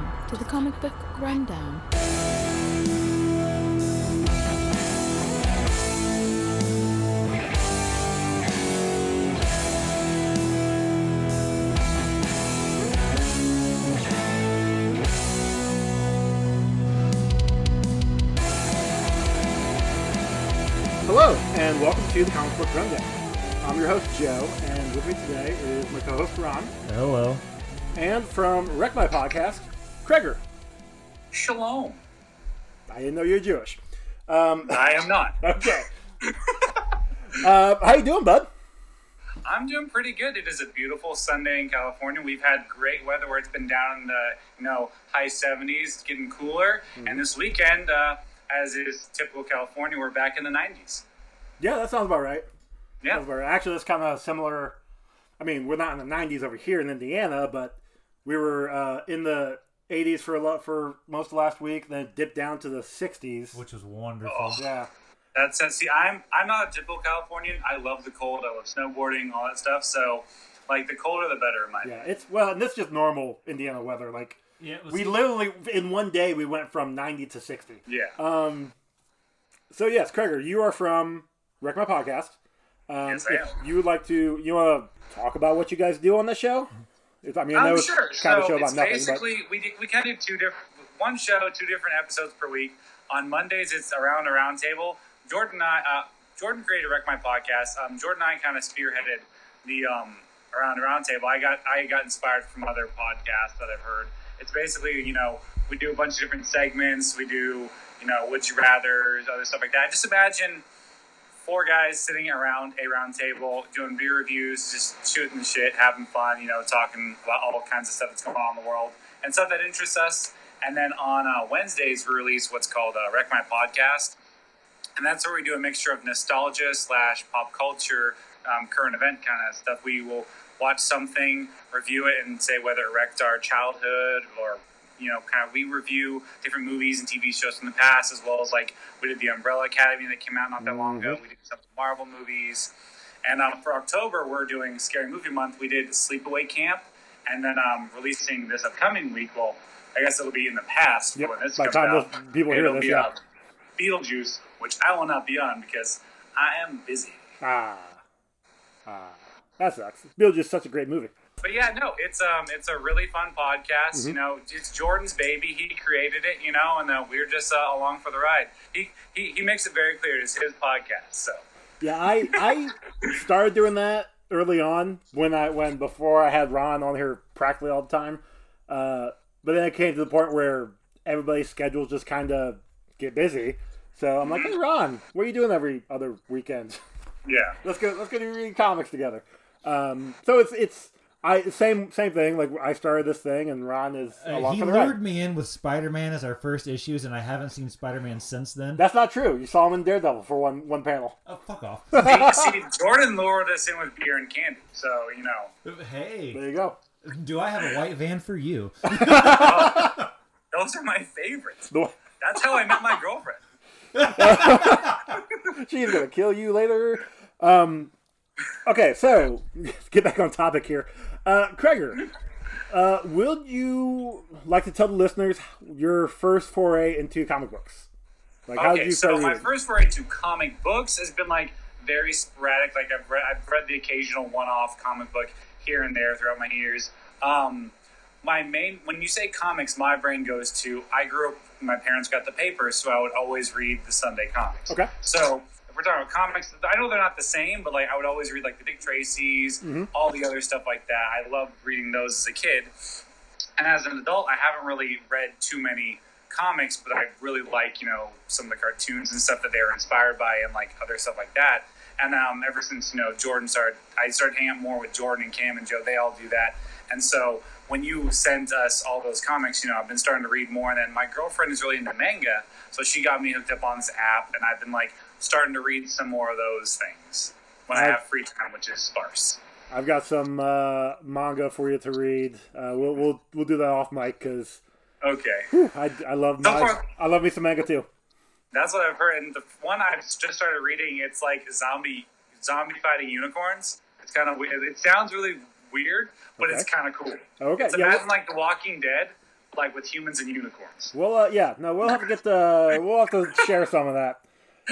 Welcome to the Comic Book Rundown. Hello, and welcome to the Comic Book Rundown. I'm your host, Joe, and with me today is my co-host, Ron. Hello. And from Wreck My Podcast, Kreger. Shalom. I didn't know you were Jewish. I am not. Okay. How you doing, bud? I'm doing pretty good. It is a beautiful Sunday in California. We've had great weather where it's been down in the high 70s, getting cooler. Mm-hmm. And this weekend, as is typical California, we're back in the 90s. Yeah, that sounds about right. Yeah. Sounds about right. Actually, that's kind of similar. I mean, we're not in the 90s over here in Indiana, but we were in the 80s for most of last week, then it dipped down to the 60s. Which was wonderful. Oh, yeah. That's see, I'm not a typical Californian. I love the cold. I love snowboarding, all that stuff. So, like, the colder the better, in my opinion. And this is just normal Indiana weather. Like, we literally, in one day, we went from 90 to 60. Yeah. So, yes, Kreger, you are from Wreck My Podcast. Yes, I am. If you would like to, you want to talk about what you guys do on the show? I mean, I know sure. It's kind of a show about nothing. Basically, we kind of do one show, 2 different episodes per week. On Mondays, it's Around a Round Table. Jordan created Wreck My Podcast. Jordan and I kind of spearheaded the Around a Round Table. I got inspired from other podcasts that I've heard. It's basically, we do a bunch of different segments. We do, Would You Rather, other stuff like that. Just imagine 4 guys sitting around a round table doing beer reviews, just shooting the shit, having fun, talking about all kinds of stuff that's going on in the world and stuff that interests us. And then on Wednesdays, we release what's called Wreck My Podcast. And that's where we do a mixture of nostalgia / pop culture, current event kind of stuff. We will watch something, review it, and say whether it wrecked our childhood or, we review different movies and TV shows from the past, as well as, like, we did the Umbrella Academy that came out not that long ago. We did some Marvel movies. And for October, we're doing Scary Movie Month. We did Sleepaway Camp. And then releasing this upcoming week, well, I guess it'll be in the past. Yep. When this By the comes time out, people hear this, yeah. Beetlejuice, which I will not be on because I am busy. That sucks. Beetlejuice is such a great movie. But yeah, no, it's a really fun podcast. Mm-hmm. It's Jordan's baby. He created it, and we're just along for the ride. He makes it very clear it's his podcast. So yeah, I started doing that early on before I had Ron on here practically all the time. But then it came to the point where everybody's schedules just kind of get busy. So I'm like, hey Ron, what are you doing every other weekend? Yeah, let's go do reading comics together. So it's same thing. Like, I started this thing, and Ron is along for the ride. He lured me in with Spider-Man as our first issues, and I haven't seen Spider-Man since then. That's not true. You saw him in Daredevil for one panel. Oh, fuck off. See, Jordan lured us in with beer and candy, so Hey, there you go. Do I have a white van for you? Those are my favorites. That's how I met my girlfriend. She's gonna kill you later. Okay, so let's get back on topic here. Kreger, would you like to tell the listeners your first foray into comic books? Like, how did you so my reading? first foray into comic books has been like very sporadic. Like I've read the occasional one-off comic book here and there throughout my years. When you say comics, my brain goes to, I grew up, my parents got the paper, so I would always read the Sunday comics. Okay. So if we're talking about comics, I know they're not the same, but like I would always read like the Dick Tracy's, all the other stuff like that. I loved reading those as a kid. And as an adult, I haven't really read too many comics, but I really like, some of the cartoons and stuff that they were inspired by and like other stuff like that. And ever since, Jordan I started hanging out more with Jordan and Cam and Joe. They all do that. And so when you sent us all those comics, I've been starting to read more. And then my girlfriend is really into manga, so she got me hooked up on this app, and I've been like starting to read some more of those things when I have free time, which is sparse. I've got some manga for you to read. We'll do that off mic because I love me some manga too. That's what I've heard. And the one I've just started reading, it's like zombie fighting unicorns. It's kind of weird. It sounds really weird, but it's kind of cool. Okay. It's imagine like The Walking Dead, like with humans and unicorns. Well, yeah, no, we'll have to we'll have to share some of that.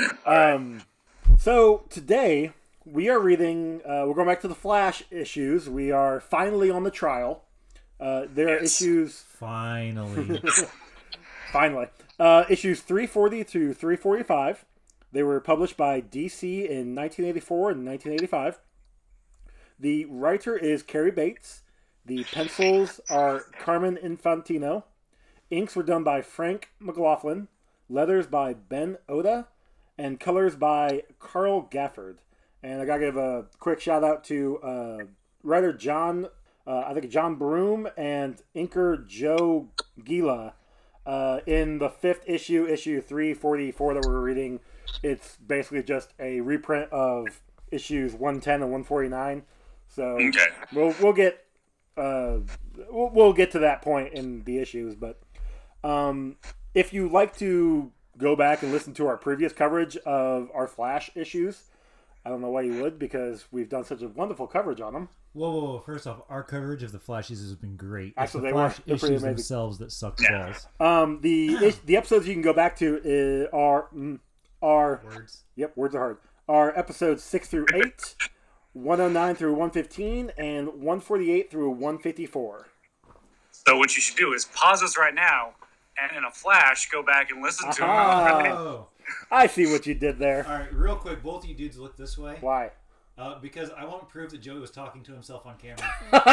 So today we are reading. We're going back to the Flash issues. We are finally on the trial. There are issues. Finally. Finally, issues 340 to 345. They were published by DC in 1984 and 1985. The writer is Cary Bates. The pencils are Carmen Infantino. Inks were done by Frank McLaughlin. Letters by Ben Oda. And colors by Carl Gafford. And I gotta give a quick shout out to writer John Broom and inker Joe Gila. In the 5th issue, issue 344 that we're reading, it's basically just a reprint of issues 110 and 149. So Okay. we'll get we'll get to that point in the issues, but if you like to go back and listen to our previous coverage of our Flash issues, I don't know why you would, because we've done such a wonderful coverage on them. Whoa. First off, our coverage of the Flash issues has been great. Actually, it's the they were. Flash They're pretty issues amazing. themselves that suck balls. The episodes you can go back to are Words. Yep, words are hard. Are episodes 6 through 8, 109 through 115, and 148 through 154. So what you should do is pause us right now, and in a flash, go back and listen to Ah. them. Oh. I see what you did there. All right, real quick, both of you dudes look this way. Why? Because I won't prove that Joey was talking to himself on camera.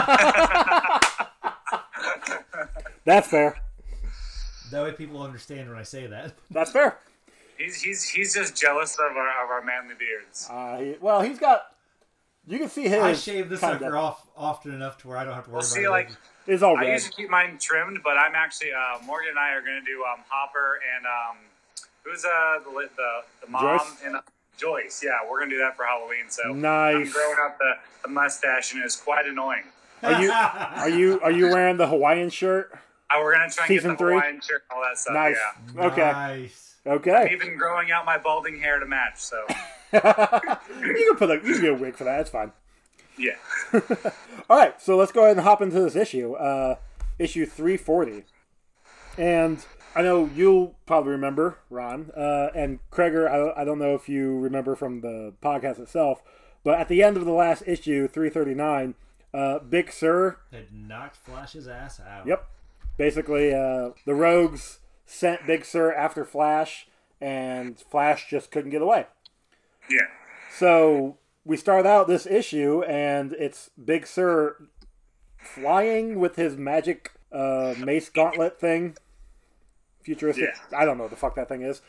That's fair. That way people understand when I say that. That's fair. He's just jealous of our manly beards. He's got. You can see his. I shave this kinda. sucker off often enough to where I don't have to worry We'll about see, it. like, It's all I red. usually keep mine trimmed, but I'm actually Morgan and I are going to do Hopper and who's the mom Joyce? and Joyce. Yeah, we're going to do that for Halloween. So Nice. I'm growing out the mustache, and it's quite annoying. Are you wearing the Hawaiian shirt? We're going to try and Season get the 3? Hawaiian shirt and all that stuff. Nice. Yeah. Okay. Nice. Okay. Even growing out my balding hair to match. So You can get a wig for that. It's fine. yeah. All right, so let's go ahead and hop into this issue, issue 340. And I know you'll probably remember, Ron, and Kreger, I don't know if you remember from the podcast itself, but at the end of the last issue, 339, Big Sur, Had knocked Flash's ass out. yep, basically the Rogues sent Big Sur after Flash, and Flash just couldn't get away. Yeah. So we start out this issue, and it's Big Sur flying with his magic mace gauntlet thing. Futuristic. Yeah. I don't know what the fuck that thing is.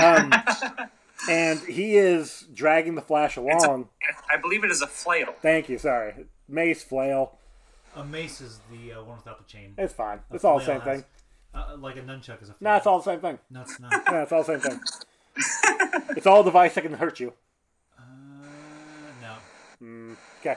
And he is dragging the Flash along. I believe it is a flail. Thank you, sorry. Mace, flail. A mace is the one without the chain. It's fine. A It's all the flail same thing. has- like a nunchuck is a No, flail. it's all the same thing. No, it's not. Yeah, it's all the same thing. It's all a device that can hurt you. No. Okay.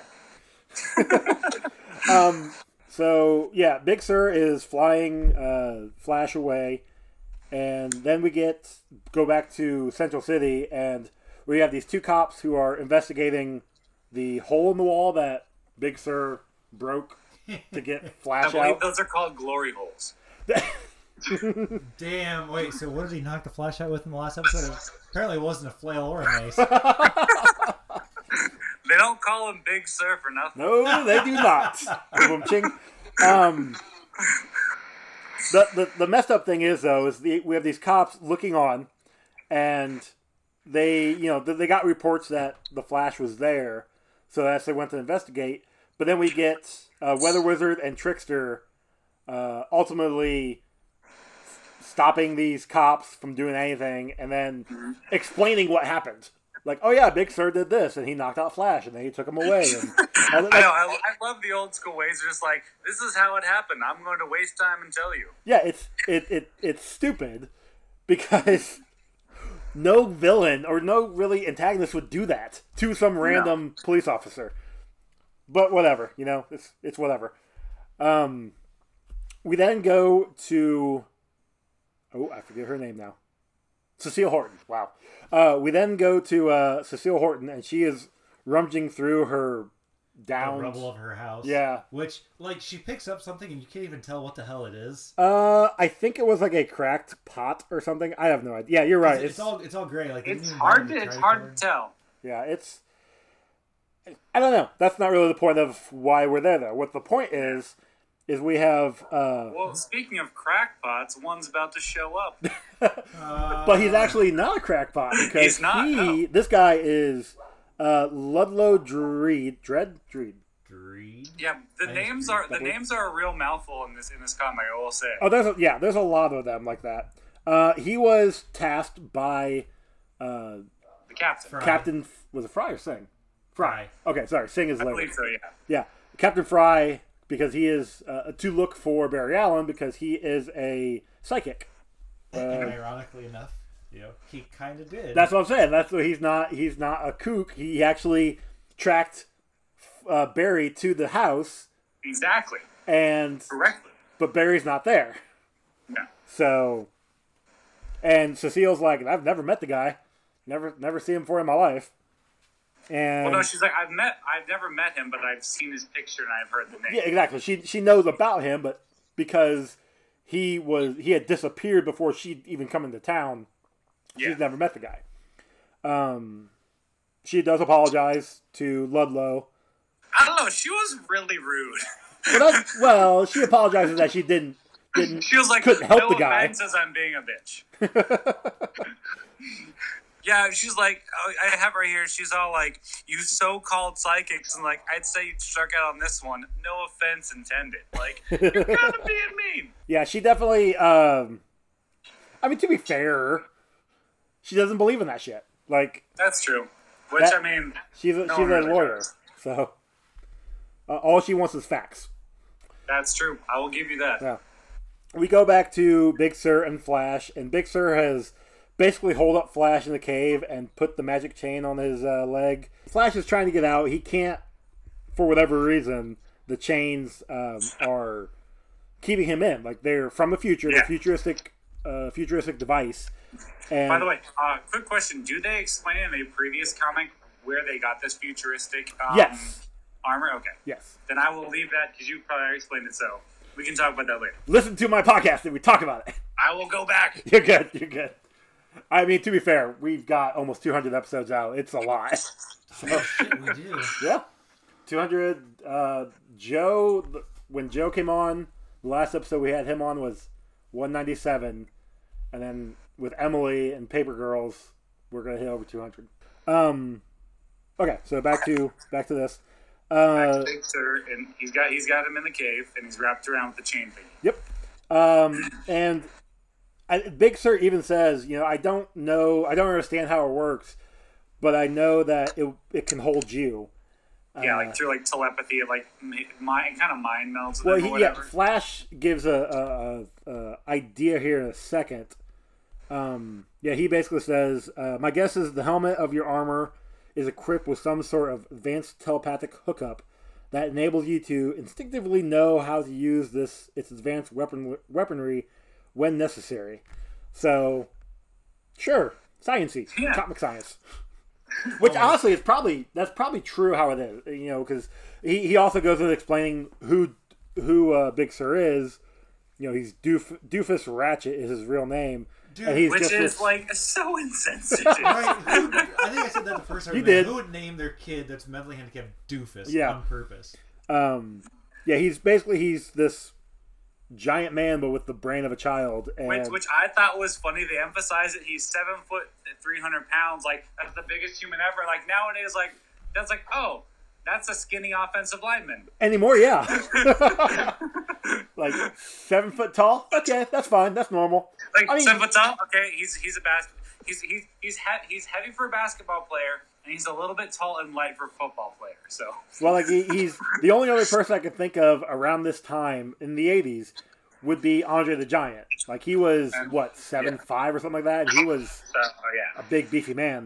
So yeah, Big Sur is flying Flash away, and then we go back to Central City, and we have these two cops who are investigating the hole in the wall that Big Sur broke to get I Flash believe out. those are called glory holes. Damn, wait, so what did he knock the Flash out with in the last episode? Apparently it wasn't a flail or a mace. They don't call him Big Sur for nothing. No, they do not. Boom, ching. The messed up thing is though we have these cops looking on, and they got reports that the Flash was there, so that's they went to investigate. But then we get Weather Wizard and Trickster ultimately stopping these cops from doing anything, and then explaining what happened. Like, oh yeah, Big Sur did this, and he knocked out Flash, and then he took him away. And all that, I know. I love the old school ways. They're just like, this is how it happened. I'm going to waste time and tell you. yeah, it's stupid because no villain or no really antagonist would do that to some random police officer. But whatever, it's whatever. We then go to I forget her name now. Cecile Horton. Wow. We then go to Cecile Horton, and she is rummaging through her down the rubble of her house. Yeah. Which, like, she picks up something and you can't even tell what the hell it is. I think it was like a cracked pot or something. I have no idea. Yeah, you're right. It's all gray. Like, It's hard to tell. Yeah, I don't know. That's not really the point of why we're there, though. What the point is we have. Well, speaking of crackpots, one's about to show up. But he's actually not a crackpot because He's not, no. This guy is Ludlow Dreed. Dreed. Yeah, the names are a real mouthful in this comic. I will say. Oh, there's a lot of them like that. He was tasked by The captain. Captain. Was it Fry or Singh? Fry. Okay, sorry. Singh is I later. believe so. Yeah. Yeah, Captain Fry, because he is to look for Barry Allen because he is a psychic. And ironically enough, he kind of did. That's what I'm saying. That's what he's not a kook. He actually tracked Barry to the house. Exactly. And Correctly. But Barry's not there. No. So, and Cecile's like, I've never met the guy, never seen him before in my life. And Well, no, she's like, I've never met him, but I've seen his picture and I've heard the name. yeah, exactly. She knows about him, but because he had disappeared before she'd even come into town, she's never met the guy. She does apologize to Ludlow. I don't know. She was really rude. Well, she apologizes that she didn't. She was like, couldn't help no the guy. offense as I'm being a bitch. Yeah, she's like, oh, I have right here. She's all like, you so-called psychics, and like, I'd say you struck out on this one. No offense intended. Like, you're kind of being mean. Yeah, she definitely. I mean, to be fair, she doesn't believe in that shit. Like, That's true. Which, I mean, she's a one really lawyer, does. so all she wants is facts. That's true. I will give you that. Yeah. We go back to Big Sur and Flash, and Big Sur has basically holed up Flash in the cave and put the magic chain on his leg. Flash is trying to get out. He can't, for whatever reason. The chains are keeping him in. Like, they're from the future, the futuristic device. And By the way, quick question. Do they explain in a previous comic where they got this futuristic yes. armor? Okay. Yes. Then I will leave that because you probably already explained it, so we can talk about that later. Listen to my podcast and we talk about it. I will go back. You're good. You're good. I mean, to be fair, we've got almost 200 episodes out. It's a lot. Oh, shit, we do. Yeah. 200. Joe, when Joe came on, the last episode we had him on was 197. And then with Emily and Paper Girls, we're going to hit over 200. Okay, so back to this. Big Sur, and he's got him in the cave, and he's wrapped around with the chain thing. Yep. And Big Sur even says, I don't understand how it works, but I know that it can hold you. Yeah, like through like telepathy, like mind melds. Well, Or whatever. Flash gives a idea here in a second. He basically says, my guess is the helmet of your armor is equipped with some sort of advanced telepathic hookup that enables you to instinctively know how to use its advanced weaponry when necessary. So, sure, sciencey, comic science. Which honestly that's probably true how it is, because he also goes into explaining who Big Sur is. He's Doofus Ratchet is his real name. Dude, and he's which just is like so insensitive. Right, I think I said that the first time. You did. Who would name their kid that's mentally handicapped Doofus on purpose? He's this giant man, but with the brain of a child. And Which I thought was funny. They emphasize it. He's 7 foot, 300 pounds. Like, that's the biggest human ever. Like, nowadays, like, that's like, oh, that's a skinny offensive lineman. Anymore, yeah. Like 7 foot tall. Okay, that's fine. That's normal. Like 7 foot tall. Okay, he's a he's heavy for a basketball player, and he's a little bit tall and light for a football player. So well, like he's the only other person I could think of around this time in the '80s would be Andre the Giant. Like he was 7'5" or something like that, and he was a big beefy man.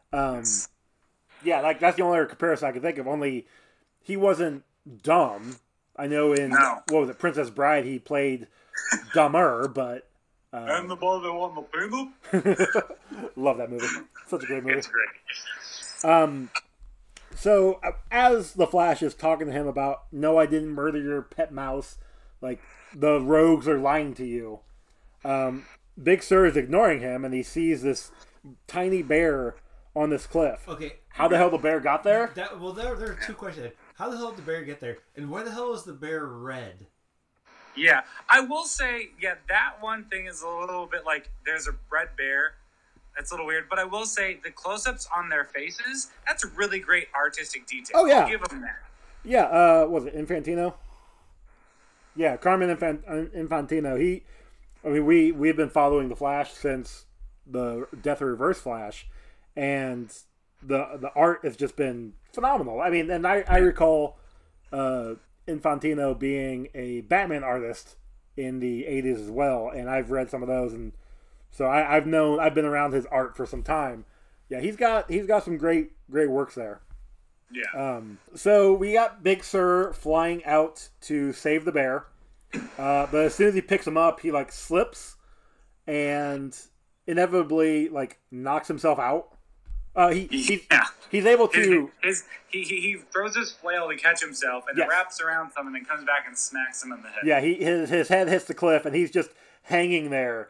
Like that's the only other comparison I could think of. Only he wasn't dumb. I know in what was it, Princess Bride, he played dumber, but. And the ball that won the peanut. Love that movie. Such a great movie. It's great. So as the Flash is talking to him about, no, I didn't murder your pet mouse, like the rogues are lying to you. Big Sur is ignoring him, and he sees this tiny bear on this cliff. Okay. How the hell the bear got there? There are two questions. How the hell did the bear get there? And why the hell is the bear red? Yeah, I will say, that one thing is a little bit like there's a red bear. That's a little weird, but I will say the close-ups on their faces, that's a really great artistic detail. Oh, yeah. I'll give them that. Yeah, was it Infantino? Yeah, Carmen Infantino. We've been following the Flash since the Death of Reverse Flash, and the art has just been phenomenal. I mean, and I recall Infantino being a Batman artist in the 80s as well, and I've read some of those, and so I've been around his art for some time. Yeah, he's got some great works there. Yeah. So we got Big Sur flying out to save the bear, but as soon as he picks him up, he like slips and inevitably like knocks himself out. He's able to. He throws his flail to catch himself, and it wraps around something, and comes back and smacks him in the head. Yeah, his head hits the cliff, and he's just hanging there,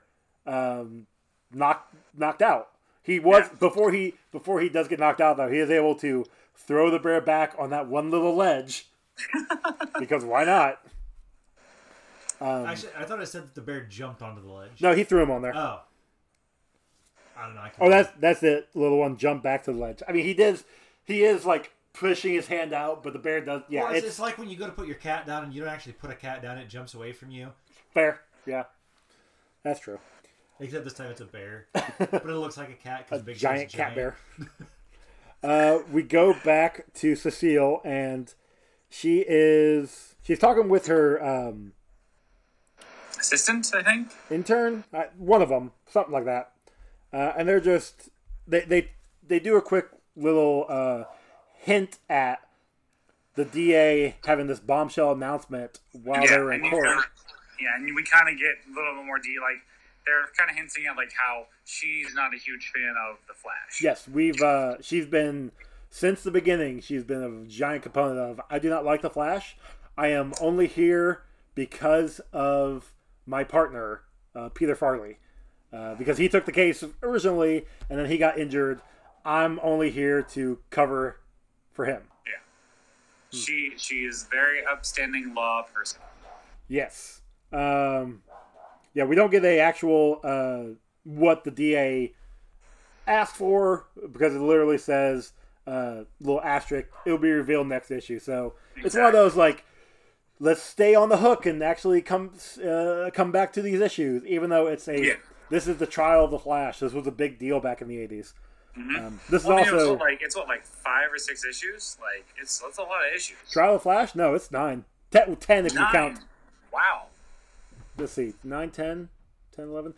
knocked out. He was before he does get knocked out though. He is able to throw the bear back on that one little ledge because why not? Actually, I thought I said that the bear jumped onto the ledge. No, he threw him on there. Oh. I don't know. That's it. Little one jumped back to the ledge. I mean, he is like pushing his hand out, but the bear does. Yeah, well, it's like when you go to put your cat down and you don't actually put a cat down; it jumps away from you. Fair. Yeah, that's true. Except this time it's a bear, but it looks like a cat because big giant cat bear. We go back to Cecile, and she's talking with her assistant, I think, intern, one of them, something like that. And they're just they do a quick little hint at the DA having this bombshell announcement while they're in court. And we kind of get a little bit more like they're kind of hinting at like how she's not a huge fan of the Flash. Yes, she's been since the beginning. She's been a giant component of I do not like the Flash. I am only here because of my partner, Peter Farley. Because he took the case originally, and then he got injured. I'm only here to cover for him. Yeah, she is a very upstanding law person. Yes. Yeah, we don't get a actual what the DA asked for because it literally says little asterisk. It'll be revealed next issue. So It's one of those like. Let's stay on the hook and actually come back to these issues, even though it's this is the trial of the Flash. This was a big deal back in the 80s. Mm-hmm. This is also it's 5 or 6 issues. Like it's a lot of issues. Trial of the Flash? No, it's 9. 10 if you count. Wow. Let's see, 9, 10, 11.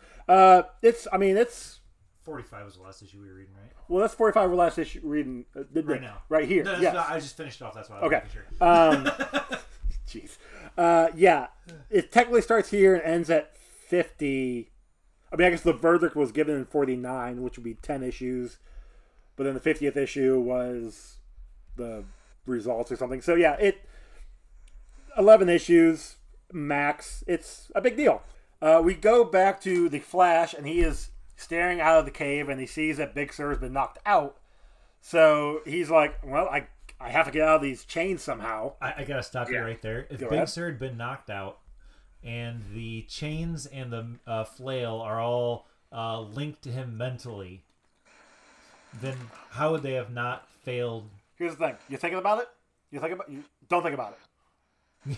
It's 45 was the last issue we were reading, right? Well, that's 45 last issue reading right now, right here. No, yes. I just finished off. That's why I was making sure. Jeez. Yeah, it technically starts here and ends at 50. I mean, I guess the verdict was given in 49, which would be 10 issues. But then the 50th issue was the results or something. So yeah, 11 issues max. It's a big deal. We go back to the Flash, and he is staring out of the cave, and he sees that Big Sur has been knocked out. So he's like, well, I have to get out of these chains somehow. I gotta stop you right there. If Big Sur had been knocked out, and the chains and the flail are all linked to him mentally, then how would they have not failed? Here's the thing: you thinking about it? You don't think about it.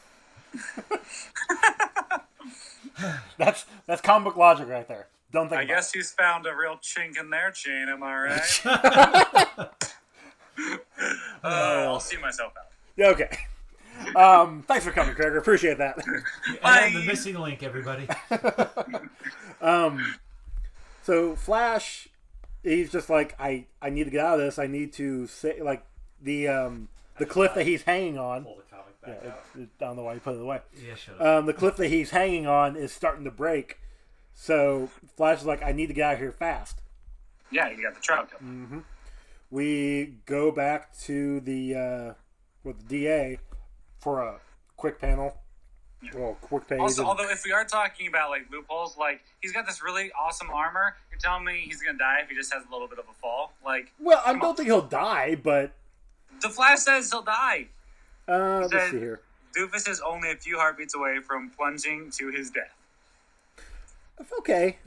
That's comic book logic right there. Don't think. I guess he's found a real chink in their chain. Am I right? I'll see myself out. Yeah, okay. Thanks for coming, Craig. Appreciate that. And the missing link, everybody. So Flash, he's just like, I need to get out of this. I need to say, like the cliff that he's hanging on. Pull the comic back out. I don't know why you put it away. Yeah, shut up. The cliff that he's hanging on is starting to break. So Flash is like, I need to get out of here fast. Yeah, you got the trial coming. Mm-hmm. we go back to the with the DA for a quick panel. Well, quick page. Also, although if we are talking about like loopholes, like he's got this really awesome armor. You're telling me he's gonna die if he just has a little bit of a fall? Like, well, I don't think he'll die, but the Flash says he'll die. let's see here. Doofus is only a few heartbeats away from plunging to his death. Okay.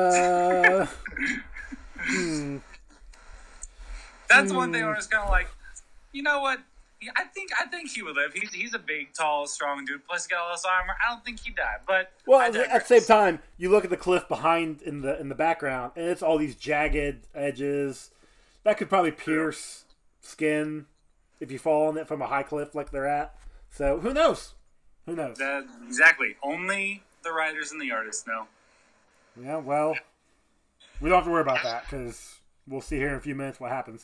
That's one thing I was kind of like, you know what? Yeah, I think he would live. He's a big, tall, strong dude. Plus, he got all this armor. I don't think he'd die. But well, at the same time, you look at the cliff behind in the background, and it's all these jagged edges that could probably pierce skin if you fall on it from a high cliff like they're at. So who knows? Who knows? Exactly. Only the writers and the artists know. Yeah. Well, we don't have to worry about that because we'll see here in a few minutes what happens.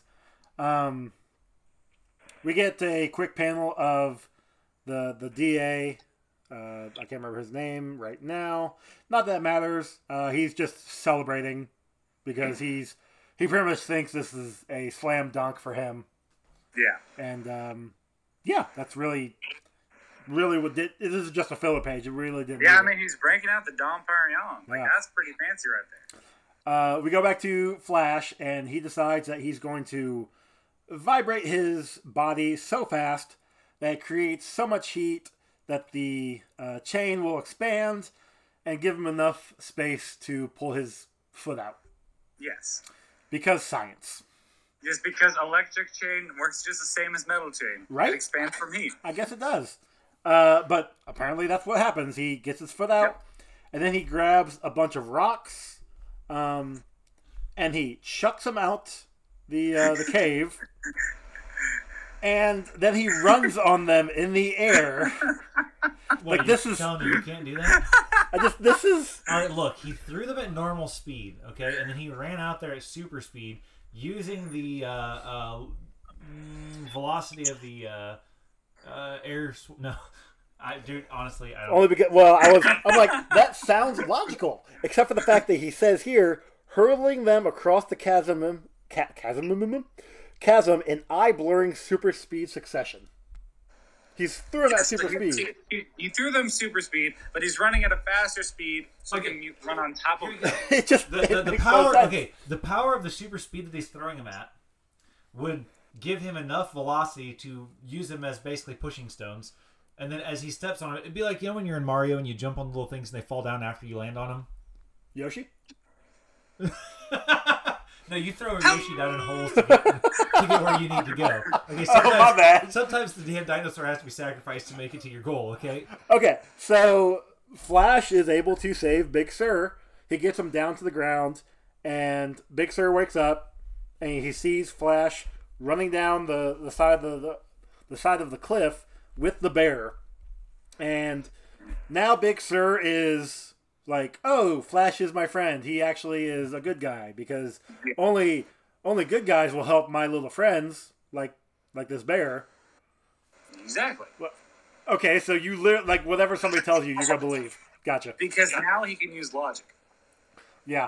We get a quick panel of the DA. I can't remember his name right now. Not that it matters. He's just celebrating because he pretty much thinks this is a slam dunk for him. Yeah. And yeah, that's really what did. This is just a filler page. It really didn't. Yeah, I mean he's breaking out the Dom Perignon. Like that's pretty fancy right there. We go back to Flash, and he decides that he's going to vibrate his body so fast that it creates so much heat that the chain will expand and give him enough space to pull his foot out. Yes. Because science. Just because electric chain works just the same as metal chain. Right? It expands from heat. I guess it does. But apparently that's what happens. He gets his foot out, and then he grabs a bunch of rocks, and he chucks them out the cave, and then he runs on them in the air. What, like this is telling me you can't do that? This is all right. Look, he threw them at normal speed, okay, and then he ran out there at super speed using the velocity of the air. No, dude, honestly, I don't. only because I'm like that sounds logical, except for the fact that he says here hurling them across the chasm in eye-blurring super speed succession. He's throwing that super speed. He threw them super speed, but he's running at a faster speed so he can run on top of them. It just The power. Okay, the power of the super speed that he's throwing him at would give him enough velocity to use them as basically pushing stones. And then as he steps on it, it'd be like, you know when you're in Mario and you jump on the little things and they fall down after you land on them? Yoshi? No, you throw Yoshi down in holes to get where you need to go. Okay, my bad. Sometimes the damn dinosaur has to be sacrificed to make it to your goal, okay? Okay, so Flash is able to save Big Sur. He gets him down to the ground, and Big Sur wakes up, and he sees Flash running down the side of the side of the cliff with the bear. And now Big Sur is like, oh, Flash is my friend. He actually is a good guy because only good guys will help my little friends like this bear. Exactly. Well, okay, so you like whatever somebody tells you, you're gonna believe. Gotcha. Because now he can use logic. Yeah.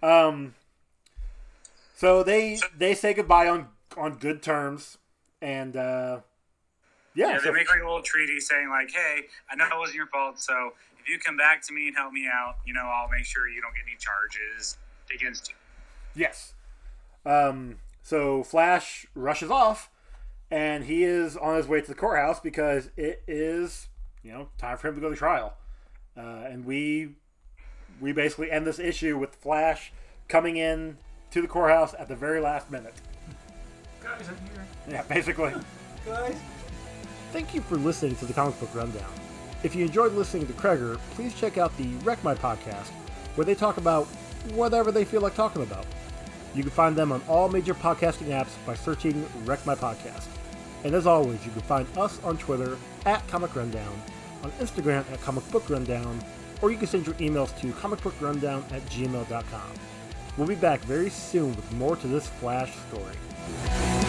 So they say goodbye on good terms, and Yeah, they make like a little treaty saying like, hey, I know it wasn't your fault, so if you come back to me and help me out, I'll make sure you don't get any charges against you. Yes. So Flash rushes off, and he is on his way to the courthouse because it is, time for him to go to trial. And we basically end this issue with Flash coming in to the courthouse at the very last minute. Guys, I'm here. Yeah, basically. Guys. Thank you for listening to the Comic Book Rundown. If you enjoyed listening to Kreger, please check out the Wreck My podcast, where they talk about whatever they feel like talking about. You can find them on all major podcasting apps by searching Wreck My Podcast. And as always, you can find us on Twitter at Comic Rundown, on Instagram at Comic Book Rundown, or you can send your emails to comicbookrundown@gmail.com. We'll be back very soon with more to this Flash story.